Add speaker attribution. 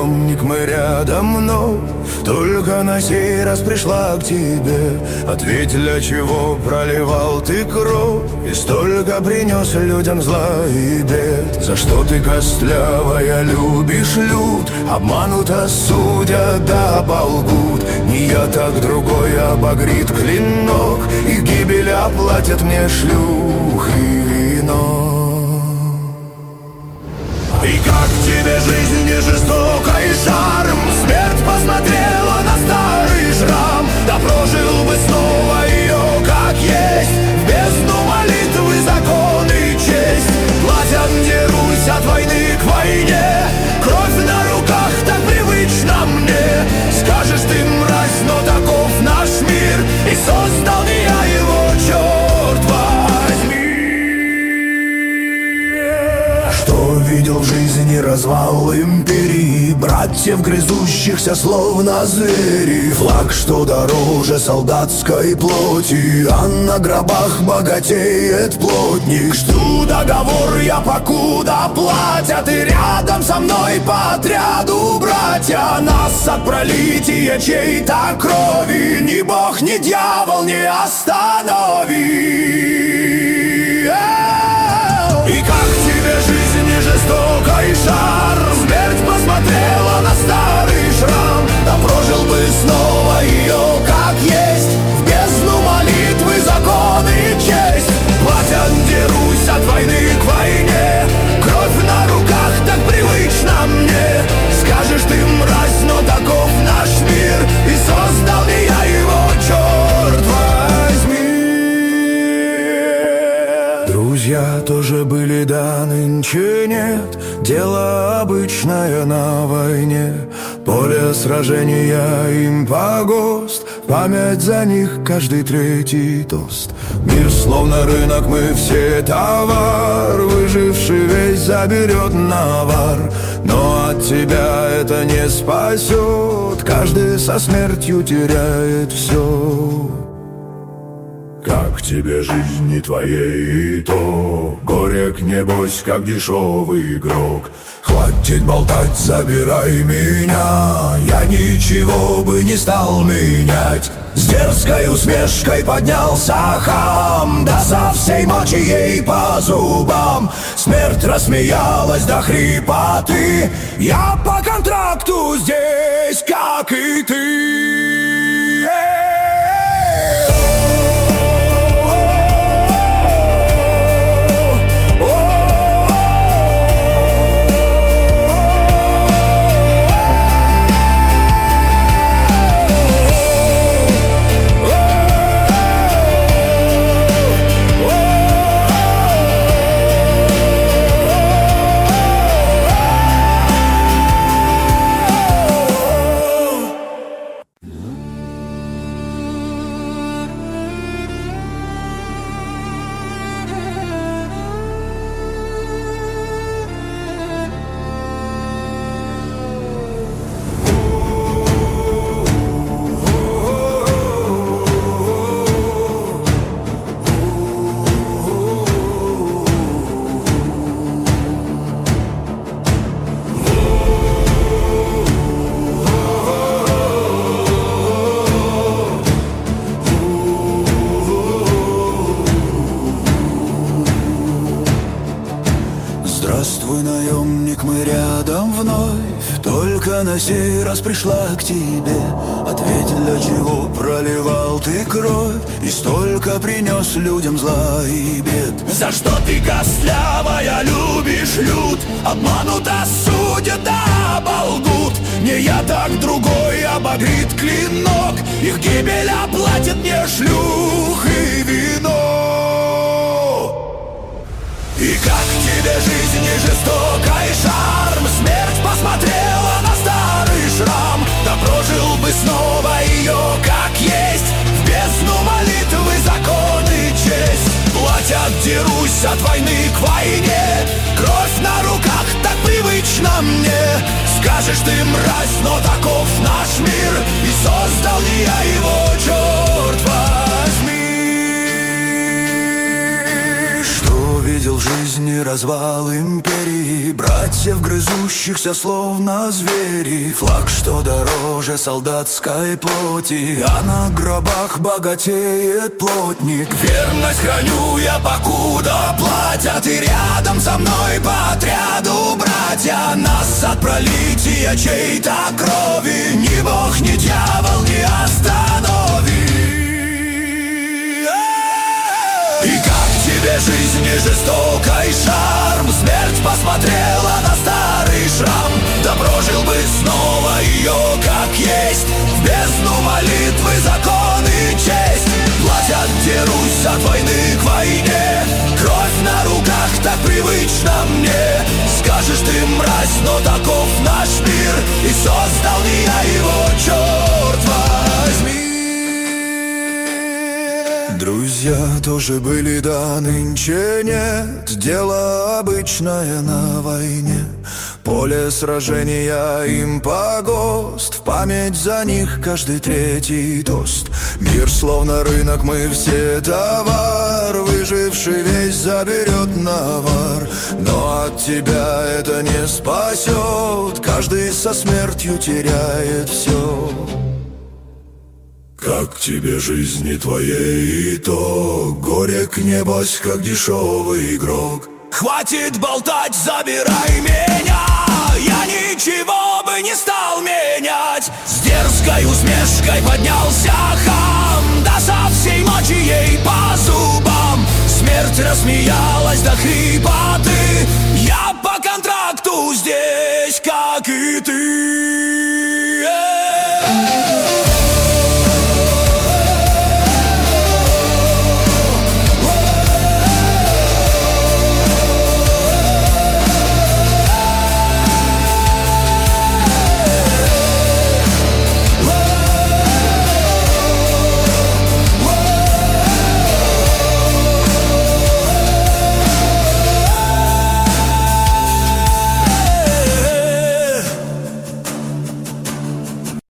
Speaker 1: наемник, мы рядом, но только на сей раз пришла к тебе. Ответь, для чего проливал ты кровь и столько принес людям зла и бед? За что ты, костлявая, любишь люд? Обмануто судят да оболгут. Не я, так другой обогрит клинок, и гибель оплатят мне шлюх и вино. И как тебе жизнь не жестока и шарм? Смерть посмотрела на старый шрам. Да прожил бы снова ее как есть, в бездну молитвы, закон и честь. Платят мне Русь от войны к войне. Кровь на руках так привычна мне. Скажешь ты, мразь, но таков наш мир, и создал не я его, черт возьми. Что видел в жизни развал империи, братьев, грызущихся словно звери. Флаг, что дороже солдатской плоти, а на гробах богатеет плотник. Жду договор я, покуда платят, и рядом со мной по отряду братья. Нас от пролития чьей-то крови ни бог, ни дьявол не остановит. И как тебе жизнь не жестока и шарм? Смерть посмотрела на старый шрам. Да прожил бы снова ее как есть, в бездну молитвы, закон и честь. Платят, дерусь от войны к войне. Кровь на руках так привычна мне. Скажешь ты, мразь, но таков наш мир, и создал не я его, черт возьми. Друзья тоже были, да нынче нет. Дело обычное на войне. Поле сражения им погост, память за них каждый третий тост. Мир словно рынок, мы все товар. Выживший весь заберет навар. Но от тебя это не спасет. Каждый со смертью теряет все. Как тебе жизни твоей и то горек, небось, как дешевый игрок. Хватит болтать, забирай меня. Я ничего бы не стал менять. С дерзкой усмешкой поднялся хам, да со всей мочи ей по зубам. Смерть рассмеялась до хрипоты. Я по контракту здесь, как и ты. Здравствуй, наемник, мы рядом вновь. Только на сей раз пришла к тебе. Ответь, для чего проливал ты кровь и столько принес людям зла и бед? За что ты, костлявая, любишь люд? Обмануто судят да оболгут. Не я, так другой обогрит клинок. Их гибель оплатит мне шлюх и вино. И как тебе жизнь не жестока и шарм? Смерть посмотрела на старый шрам. Да прожил бы снова ее как есть, в бездну молитвы, закон и честь. Платят, дерусь от войны к войне. Кровь на руках так привычна мне. Скажешь ты, мразь, но таков наш мир, и создал не я его, черт возьми. Что увидел в жизни развал империи, братьев, грызущихся словно звери. Флаг, что дороже солдатской плоти, а на гробах богатеет плотник. Верность храню я, покуда платят, и рядом со мной по отряду братья. Нас от пролития чьей-то крови ни бог, ни дьявол не остановит. И как тебе жизни жестокой шарм? Смерть посмотрела на старый шрам. Да прожил бы снова ее как есть, в бездну молитвы, закон и честь. Платят, дерусь от войны к войне, кровь на руках так привычна мне. Скажешь ты, мразь, но таков наш мир, и создал не я его, черт возьми. Друзья тоже были, да нынче нет. Дело обычное на войне. Поле сражения им погост, в память за них каждый третий тост. Мир словно рынок, мы все товар, выживший весь заберет навар. Но от тебя это не спасет, каждый со смертью теряет все. Как тебе жизни твоей итог? Горек небось, как дешевый игрок. Хватит болтать, забирай меня, я ничего бы не стал менять. С дерзкой усмешкой поднялся хам, да со всей мочи ей по зубам. Смерть рассмеялась до хрипоты,